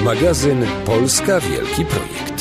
Magazyn Polska Wielki Projekt.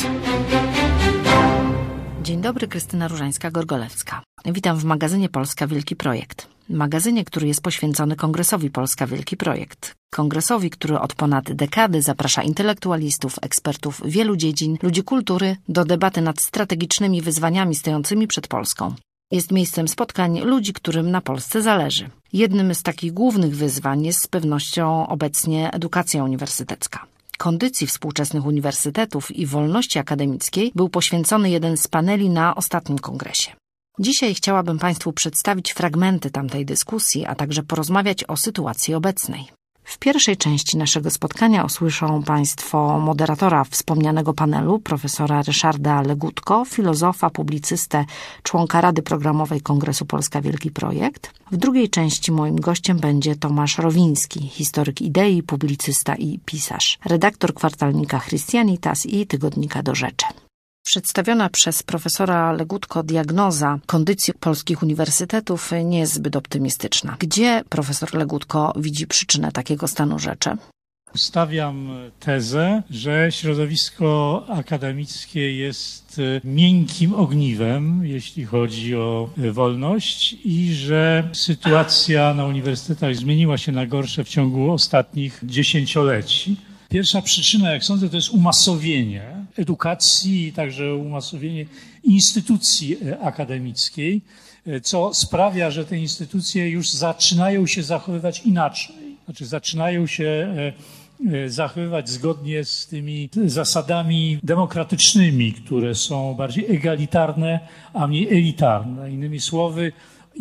Dzień dobry, Krystyna Różańska-Gorgolewska. Witam w magazynie Polska Wielki Projekt. Magazynie, który jest poświęcony Kongresowi Polska Wielki Projekt. Kongresowi, który od ponad dekady zaprasza intelektualistów, ekspertów wielu dziedzin, ludzi kultury do debaty nad strategicznymi wyzwaniami stojącymi przed Polską. Jest miejscem spotkań ludzi, którym na Polsce zależy. Jednym z takich głównych wyzwań jest z pewnością obecnie edukacja uniwersytecka. Kondycji współczesnych uniwersytetów i wolności akademickiej był poświęcony jeden z paneli na ostatnim kongresie. Dzisiaj chciałabym Państwu przedstawić fragmenty tamtej dyskusji, a także porozmawiać o sytuacji obecnej. W pierwszej części naszego spotkania usłyszą Państwo moderatora wspomnianego panelu, profesora Ryszarda Legutko, filozofa, publicystę, członka Rady Programowej Kongresu Polska Wielki Projekt. W drugiej części moim gościem będzie Tomasz Rowiński, historyk idei, publicysta i pisarz, redaktor kwartalnika Christianitas i tygodnika Do Rzeczy. Przedstawiona przez profesora Legutko diagnoza kondycji polskich uniwersytetów nie jest zbyt optymistyczna. Gdzie profesor Legutko widzi przyczynę takiego stanu rzeczy? Stawiam tezę, że środowisko akademickie jest miękkim ogniwem, jeśli chodzi o wolność, i że sytuacja na uniwersytetach zmieniła się na gorsze w ciągu ostatnich dziesięcioleci. Pierwsza przyczyna, jak sądzę, to jest umasowienie edukacji i także umasowienie instytucji akademickiej, co sprawia, że te instytucje już zaczynają się zachowywać inaczej. Znaczy zaczynają się zachowywać zgodnie z tymi zasadami demokratycznymi, które są bardziej egalitarne, a mniej elitarne. Innymi słowy,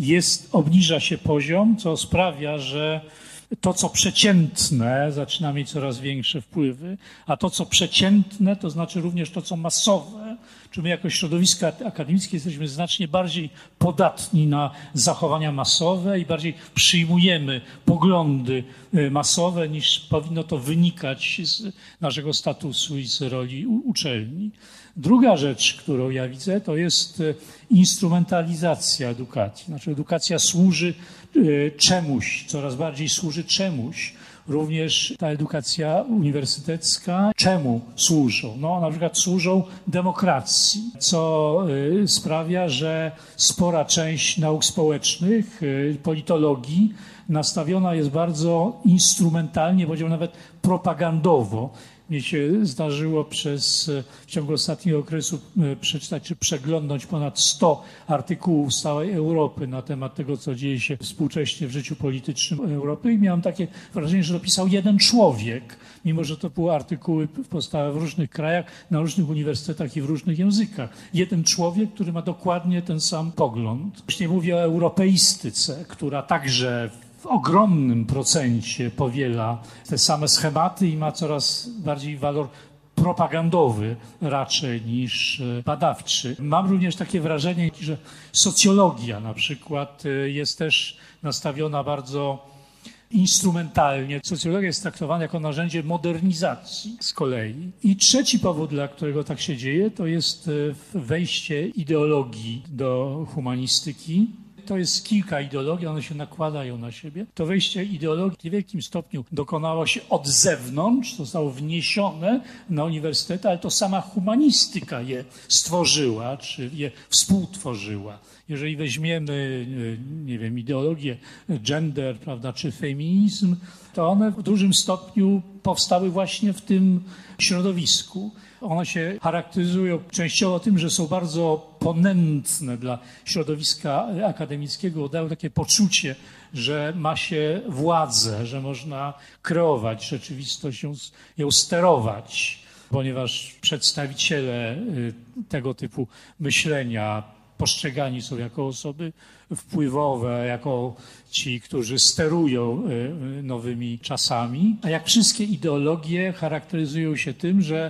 obniża się poziom, co sprawia, że to, co przeciętne, zaczyna mieć coraz większe wpływy, a to, co przeciętne, to znaczy również to, co masowe. Czy my jako środowisko akademickie jesteśmy znacznie bardziej podatni na zachowania masowe i bardziej przyjmujemy poglądy masowe, niż powinno to wynikać z naszego statusu i z roli uczelni. Druga rzecz, którą ja widzę, to jest instrumentalizacja edukacji. Znaczy edukacja służy czemuś, coraz bardziej służy czemuś. Również ta edukacja uniwersytecka czemu służą? No, na przykład służą demokracji, co sprawia, że spora część nauk społecznych, politologii nastawiona jest bardzo instrumentalnie, powiedziałbym nawet propagandowo. Mnie się zdarzyło w ciągu ostatniego okresu przeczytać czy przeglądnąć ponad 100 artykułów z całej Europy na temat tego, co dzieje się współcześnie w życiu politycznym Europy i miałem takie wrażenie, że to pisał jeden człowiek, mimo że to były artykuły powstałe w różnych krajach, na różnych uniwersytetach i w różnych językach. Jeden człowiek, który ma dokładnie ten sam pogląd. Właśnie mówię o europeistyce, która także w ogromnym procencie powiela te same schematy i ma coraz bardziej walor propagandowy raczej niż badawczy. Mam również takie wrażenie, że socjologia na przykład jest też nastawiona bardzo instrumentalnie. Socjologia jest traktowana jako narzędzie modernizacji z kolei. I trzeci powód, dla którego tak się dzieje, to jest wejście ideologii do humanistyki. To jest kilka ideologii, one się nakładają na siebie. To wejście ideologii w niewielkim stopniu dokonało się od zewnątrz, zostało wniesione na uniwersytety, ale to sama humanistyka je stworzyła, czy je współtworzyła. Jeżeli weźmiemy, nie wiem, ideologię gender, prawda, czy feminizm, to one w dużym stopniu powstały właśnie w tym środowisku. One się charakteryzują częściowo tym, że są bardzo ponętne dla środowiska akademickiego, dają takie poczucie, że ma się władzę, że można kreować rzeczywistość, ją sterować, ponieważ przedstawiciele tego typu myślenia postrzegani są jako osoby wpływowe, jako ci, którzy sterują nowymi czasami. A jak wszystkie ideologie charakteryzują się tym, że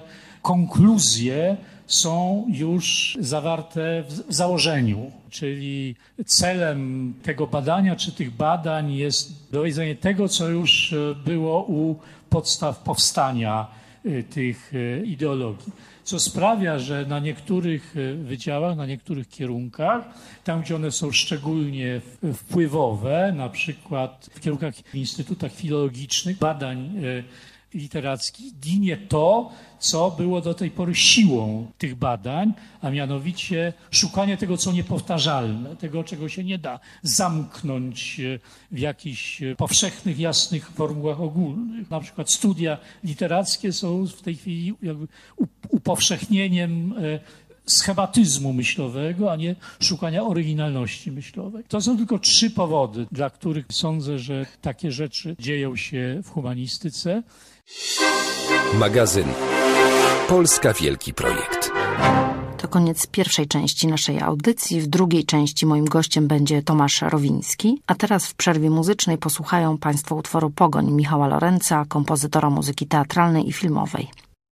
konkluzje są już zawarte w założeniu, czyli celem tego badania czy tych badań jest dowiedzenie tego, co już było u podstaw powstania tych ideologii. Co sprawia, że na niektórych wydziałach, na niektórych kierunkach, tam gdzie one są szczególnie wpływowe, na przykład w kierunkach w instytutach filologicznych, badań literacki ginie to, co było do tej pory siłą tych badań, a mianowicie szukanie tego, co niepowtarzalne, tego, czego się nie da zamknąć w jakichś powszechnych, jasnych formułach ogólnych. Na przykład studia literackie są w tej chwili jakby upowszechnieniem schematyzmu myślowego, a nie szukania oryginalności myślowej. To są tylko 3 powody, dla których sądzę, że takie rzeczy dzieją się w humanistyce. Magazyn Polska Wielki Projekt. To koniec pierwszej części naszej audycji. W drugiej części moim gościem będzie Tomasz Rowiński. A teraz w przerwie muzycznej posłuchają Państwo utworu Pogoń Michała Lorenza, kompozytora muzyki teatralnej i filmowej.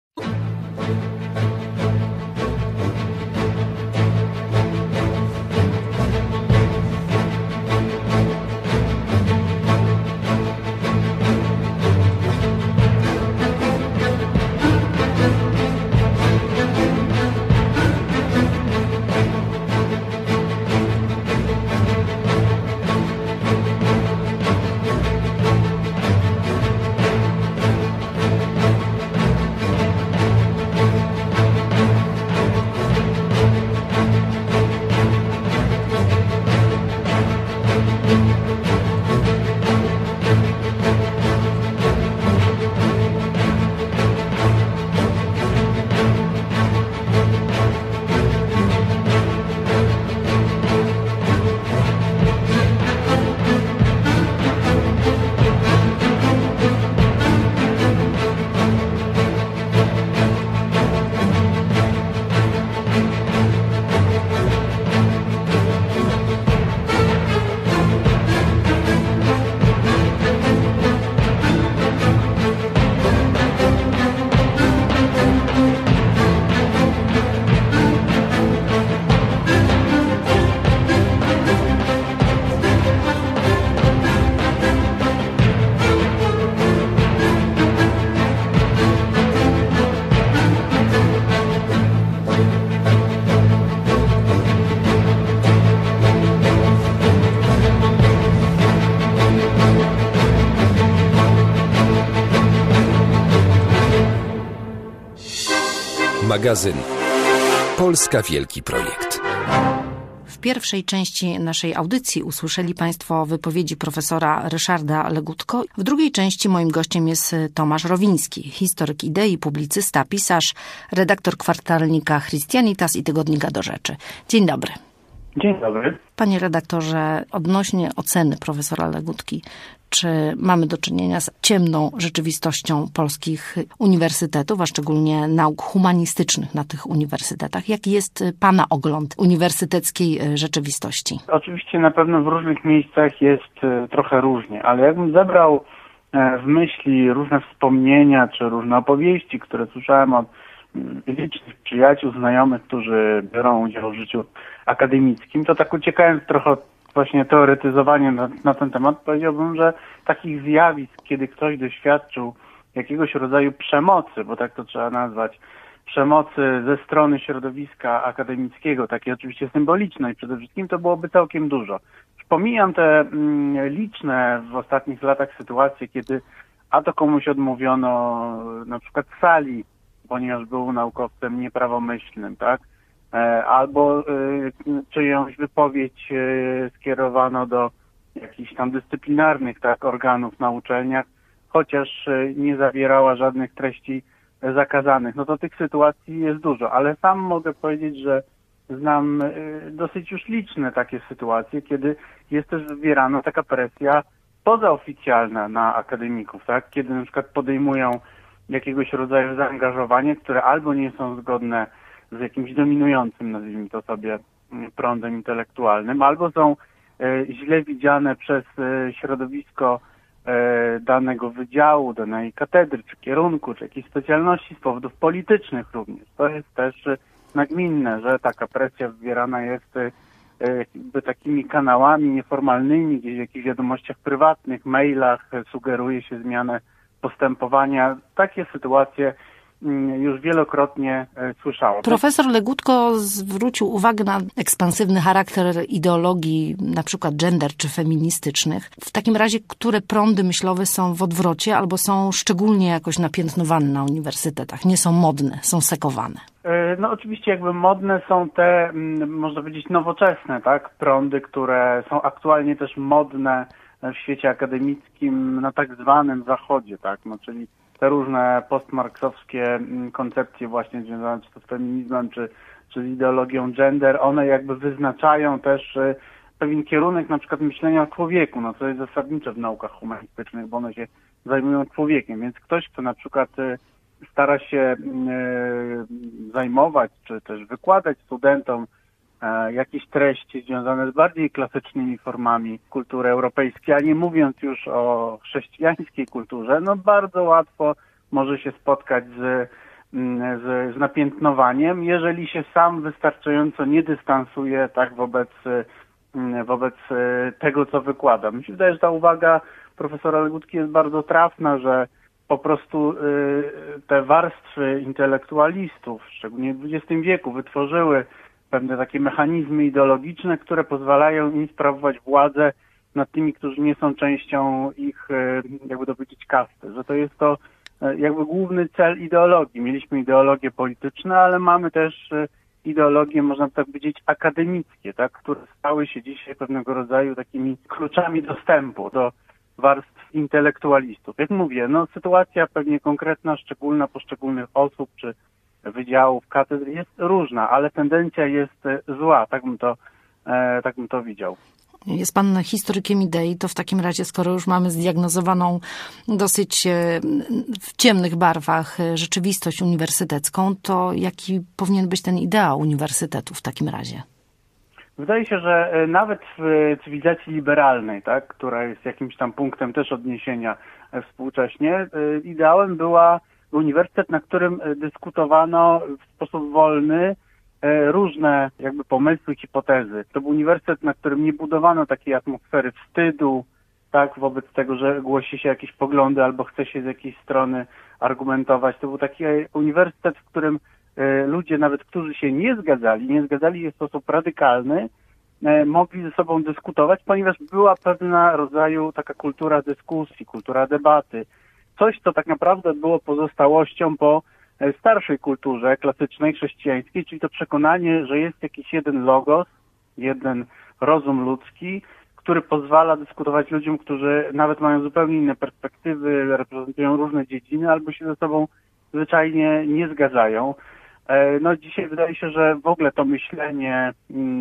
Magazyn Polska Wielki Projekt. W pierwszej części naszej audycji usłyszeli Państwo wypowiedzi profesora Ryszarda Legutko. W drugiej części moim gościem jest Tomasz Rowiński, historyk idei, publicysta, pisarz, redaktor kwartalnika Christianitas i tygodnika Do Rzeczy. Dzień dobry. Dzień dobry. Panie redaktorze, odnośnie oceny profesora Legutki, czy mamy do czynienia z ciemną rzeczywistością polskich uniwersytetów, a szczególnie nauk humanistycznych na tych uniwersytetach? Jaki jest Pana ogląd uniwersyteckiej rzeczywistości? Oczywiście na pewno w różnych miejscach jest trochę różnie, ale jakbym zebrał w myśli różne wspomnienia czy różne opowieści, które słyszałem od licznych przyjaciół, znajomych, którzy biorą udział w życiu akademickim, to tak uciekając trochę od właśnie teoretyzowania na ten temat, powiedziałbym, że takich zjawisk, kiedy ktoś doświadczył jakiegoś rodzaju przemocy, bo tak to trzeba nazwać, przemocy ze strony środowiska akademickiego, takiej oczywiście symbolicznej przede wszystkim, to byłoby całkiem dużo. Pomijam te liczne w ostatnich latach sytuacje, kiedy a to komuś odmówiono na przykład sali, ponieważ był naukowcem nieprawomyślnym, tak? Albo czyjąś wypowiedź skierowano do jakichś tam dyscyplinarnych, tak, organów na uczelniach, chociaż nie zawierała żadnych treści zakazanych. No to tych sytuacji jest dużo, ale sam mogę powiedzieć, że znam dosyć już liczne takie sytuacje, kiedy jest też wywierana taka presja pozaoficjalna na akademików, tak? Kiedy na przykład podejmują jakiegoś rodzaju zaangażowanie, które albo nie są zgodne z jakimś dominującym, nazwijmy to sobie, prądem intelektualnym, albo są źle widziane przez środowisko danego wydziału, danej katedry, czy kierunku, czy jakiejś specjalności z powodów politycznych również. To jest też nagminne, że taka presja wywierana jest jakby takimi kanałami nieformalnymi, gdzieś w jakichś wiadomościach prywatnych, mailach, sugeruje się zmianę postępowania. Takie sytuacje już wielokrotnie słyszało. Profesor Legutko zwrócił uwagę na ekspansywny charakter ideologii, na przykład gender czy feministycznych. W takim razie, które prądy myślowe są w odwrocie albo są szczególnie jakoś napiętnowane na uniwersytetach, nie są modne, są sekowane? No oczywiście jakby modne są te, można powiedzieć, nowoczesne, tak, prądy, które są aktualnie też modne w świecie akademickim na tak zwanym zachodzie, tak, no czyli te różne postmarksowskie koncepcje właśnie związane czy to z feminizmem, czy z ideologią gender, one jakby wyznaczają też pewien kierunek na przykład myślenia o człowieku, no co jest zasadnicze w naukach humanistycznych, bo one się zajmują człowiekiem, więc ktoś, kto na przykład stara się zajmować, czy też wykładać studentom jakieś treści związane z bardziej klasycznymi formami kultury europejskiej, a nie mówiąc już o chrześcijańskiej kulturze, no bardzo łatwo może się spotkać z napiętnowaniem, jeżeli się sam wystarczająco nie dystansuje tak wobec tego, co wykłada. Mi się wydaje, że ta uwaga profesora Legutki jest bardzo trafna, że po prostu te warstwy intelektualistów, szczególnie w XX wieku, wytworzyły pewne takie mechanizmy ideologiczne, które pozwalają im sprawować władzę nad tymi, którzy nie są częścią ich, jakby to powiedzieć, kasty. Że to jest to jakby główny cel ideologii. Mieliśmy ideologie polityczne, ale mamy też ideologie, można tak powiedzieć, akademickie, tak, które stały się dzisiaj pewnego rodzaju takimi kluczami dostępu do warstw intelektualistów. Jak mówię, no sytuacja pewnie konkretna, szczególna poszczególnych osób czy wydziałów, katedr jest różna, ale tendencja jest zła, tak bym to widział. Jest pan historykiem idei, to w takim razie, skoro już mamy zdiagnozowaną dosyć w ciemnych barwach rzeczywistość uniwersytecką, to jaki powinien być ten ideał uniwersytetu w takim razie? Wydaje się, że nawet w cywilizacji liberalnej, tak, która jest jakimś tam punktem też odniesienia współcześnie, ideałem był uniwersytet, na którym dyskutowano w sposób wolny różne jakby pomysły, hipotezy. To był uniwersytet, na którym nie budowano takiej atmosfery wstydu, tak, wobec tego, że głosi się jakieś poglądy albo chce się z jakiejś strony argumentować. To był taki uniwersytet, w którym ludzie, nawet którzy się nie zgadzali w sposób radykalny, mogli ze sobą dyskutować, ponieważ była pewna rodzaju taka kultura dyskusji, kultura debaty. Coś, co tak naprawdę było pozostałością po starszej kulturze klasycznej, chrześcijańskiej, czyli to przekonanie, że jest jakiś jeden logos, jeden rozum ludzki, który pozwala dyskutować ludziom, którzy nawet mają zupełnie inne perspektywy, reprezentują różne dziedziny albo się ze sobą zwyczajnie nie zgadzają. No dzisiaj wydaje się, że w ogóle to myślenie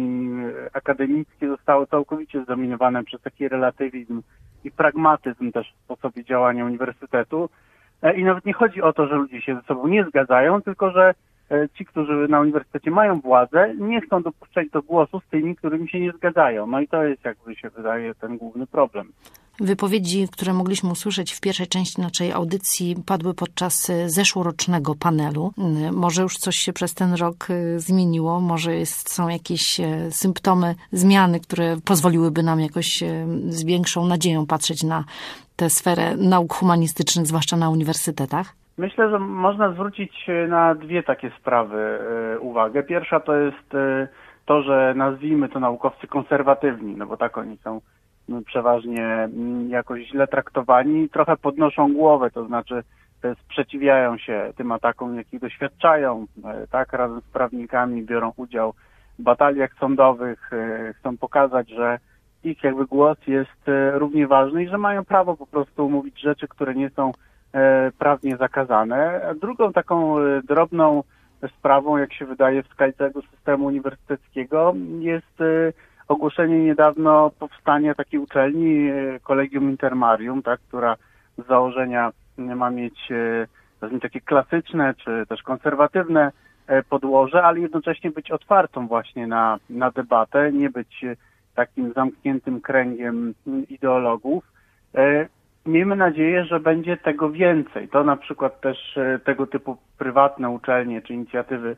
akademickie zostało całkowicie zdominowane przez taki relatywizm i pragmatyzm też w sposobie działania uniwersytetu. I nawet nie chodzi o to, że ludzie się ze sobą nie zgadzają, tylko że ci, którzy na uniwersytecie mają władzę, nie chcą dopuszczać do głosu z tymi, którymi się nie zgadzają. No i to jest, jakby się wydaje, ten główny problem. Wypowiedzi, które mogliśmy usłyszeć w pierwszej części naszej audycji, padły podczas zeszłorocznego panelu. Może już coś się przez ten rok zmieniło, może są jakieś symptomy zmiany, które pozwoliłyby nam jakoś z większą nadzieją patrzeć na tę sferę nauk humanistycznych, zwłaszcza na uniwersytetach? Myślę, że można zwrócić na dwie takie sprawy uwagę. Pierwsza to jest to, że nazwijmy to naukowcy konserwatywni, no bo tak oni są przeważnie jakoś źle traktowani, trochę podnoszą głowę, to znaczy sprzeciwiają się tym atakom, jakich doświadczają, tak, razem z prawnikami biorą udział w bataliach sądowych, chcą pokazać, że ich jakby głos jest równie ważny i że mają prawo po prostu mówić rzeczy, które nie są prawnie zakazane. A drugą taką drobną sprawą, jak się wydaje, w skali całego systemu uniwersyteckiego jest ogłoszenie niedawno powstania takiej uczelni, Collegium Intermarium, tak, która z założenia ma mieć takie klasyczne czy też konserwatywne podłoże, ale jednocześnie być otwartą właśnie na debatę, nie być takim zamkniętym kręgiem ideologów. Miejmy nadzieję, że będzie tego więcej. To na przykład też tego typu prywatne uczelnie czy inicjatywy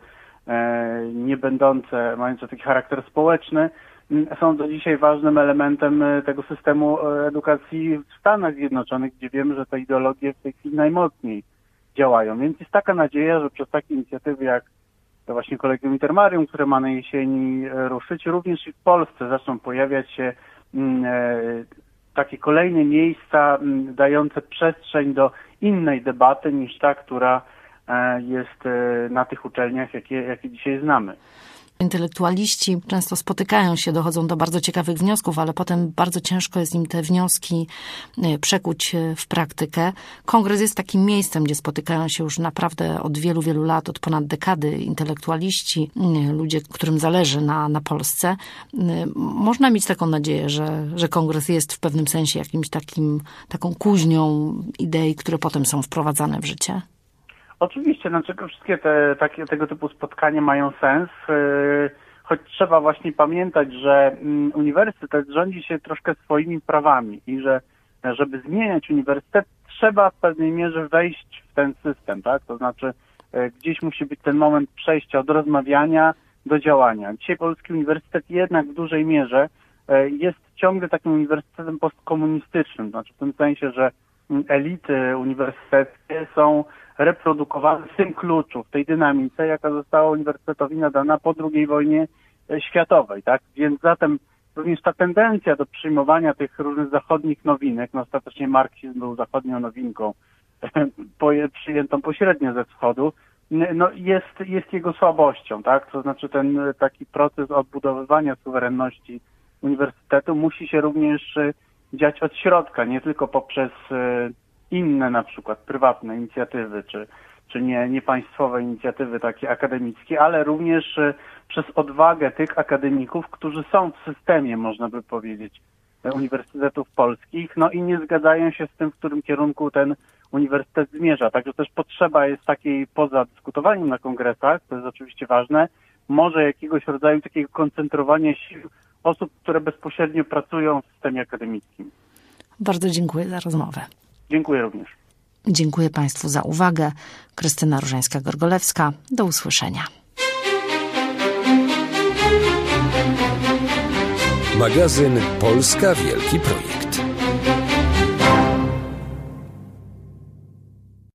nie będące, mające taki charakter społeczny, są do dzisiaj ważnym elementem tego systemu edukacji w Stanach Zjednoczonych, gdzie wiemy, że te ideologie w tej chwili najmocniej działają. Więc jest taka nadzieja, że przez takie inicjatywy jak to właśnie Collegium Intermarium, które ma na jesieni ruszyć, również i w Polsce zaczną pojawiać się takie kolejne miejsca dające przestrzeń do innej debaty niż ta, która jest na tych uczelniach, jakie dzisiaj znamy. Intelektualiści często spotykają się, dochodzą do bardzo ciekawych wniosków, ale potem bardzo ciężko jest im te wnioski przekuć w praktykę. Kongres jest takim miejscem, gdzie spotykają się już naprawdę od wielu, wielu lat, od ponad dekady intelektualiści, ludzie, którym zależy na Polsce. Można mieć taką nadzieję, że kongres jest w pewnym sensie jakimś taką kuźnią idei, które potem są wprowadzane w życie? Oczywiście, wszystkie tego typu spotkania mają sens, choć trzeba właśnie pamiętać, że uniwersytet rządzi się troszkę swoimi prawami i że żeby zmieniać uniwersytet, trzeba w pewnej mierze wejść w ten system, tak? To znaczy gdzieś musi być ten moment przejścia od rozmawiania do działania. Dzisiaj Polski Uniwersytet jednak w dużej mierze jest ciągle takim uniwersytetem postkomunistycznym, znaczy w tym sensie, że elity uniwersyteckie są reprodukowane w tym kluczu, w tej dynamice, jaka została uniwersytetowi nadana po II wojnie światowej, tak? Więc zatem również ta tendencja do przyjmowania tych różnych zachodnich nowinek, ostatecznie marksizm był zachodnią nowinką, przyjętą pośrednio ze wschodu, jest jego słabością, tak? To znaczy ten taki proces odbudowywania suwerenności uniwersytetu musi się również dziać od środka, nie tylko poprzez inne na przykład prywatne inicjatywy, czy niepaństwowe inicjatywy takie akademickie, ale również przez odwagę tych akademików, którzy są w systemie, można by powiedzieć, uniwersytetów polskich, i nie zgadzają się z tym, w którym kierunku ten uniwersytet zmierza. Także też potrzeba jest takiej, poza dyskutowaniem na kongresach, to jest oczywiście ważne, może jakiegoś rodzaju takiego koncentrowania sił osób, które bezpośrednio pracują w systemie akademickim. Bardzo dziękuję za rozmowę. Dziękuję również. Dziękuję Państwu za uwagę. Krystyna Różańska-Gorgolewska. Do usłyszenia. Magazyn Polska Wielki Projekt.